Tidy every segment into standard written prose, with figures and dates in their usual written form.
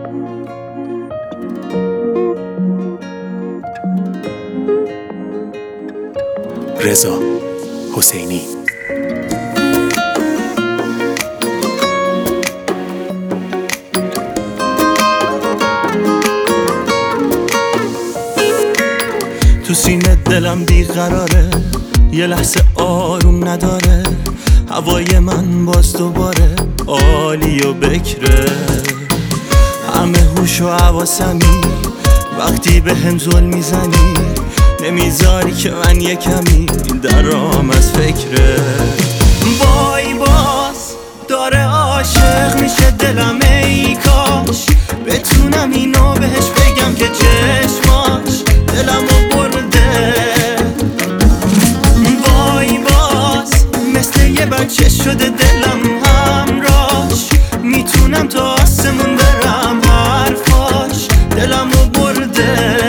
رضا حسینی. تو سینه دلم بیقراره، یه لحظه آروم نداره. هوای من باز دوباره عالی و بکره. همه هوش و حواسمی وقتی به هم زل میزنی، نمیذاری که من یه کمی درام از فکره. وای باز داره عاشق میشه دلم، ای کاش بتونم اینو بهش بگم که چشماش دلمو برده. وای باز مثل یه بچه شده دلم همراش، میتونم تا آسمون برم، حرفاش دلمو برده.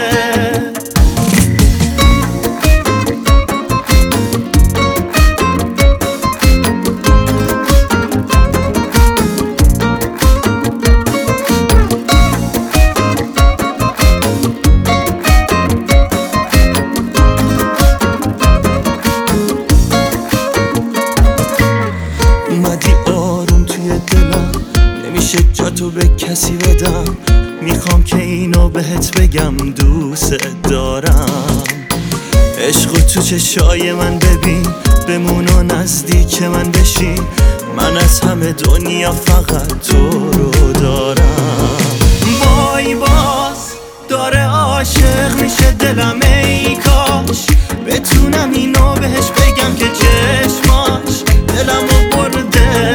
اومدی آروم توی دلم، نمیشه جاتو به کسی بدم. میخوام که اینو بهت بگم دوست دارم. عشقو تو چشای من ببین، بمون و نزدیک من بشین. من از همه دنیا فقط تو رو دارم. وای باز داره عاشق میشه دلم، ای کاش بتونم اینو بهش بگم که چشماش دلمو برده.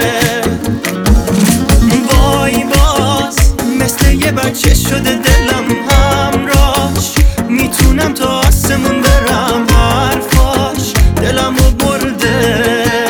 وای باز مثل یه بچه شده دلم همراش، میتونم تا آسمون برم، حرفاش دلمو برده.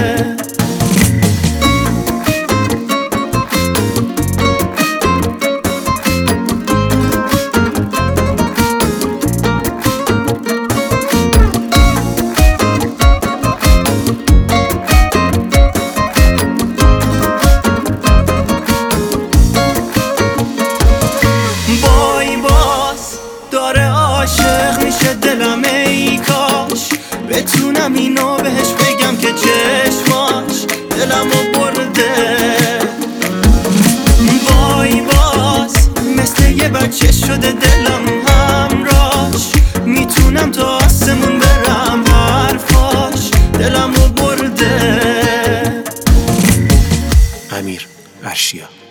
داره عاشق میشه دلم، ای کاش بتونم اینو بهش بگم که چشماش دلمو برده. وای باز مثل یه بچه شده دلم همراش، میتونم تا آسمون برم، حرفاش دلمو برده. امیر ارشیا.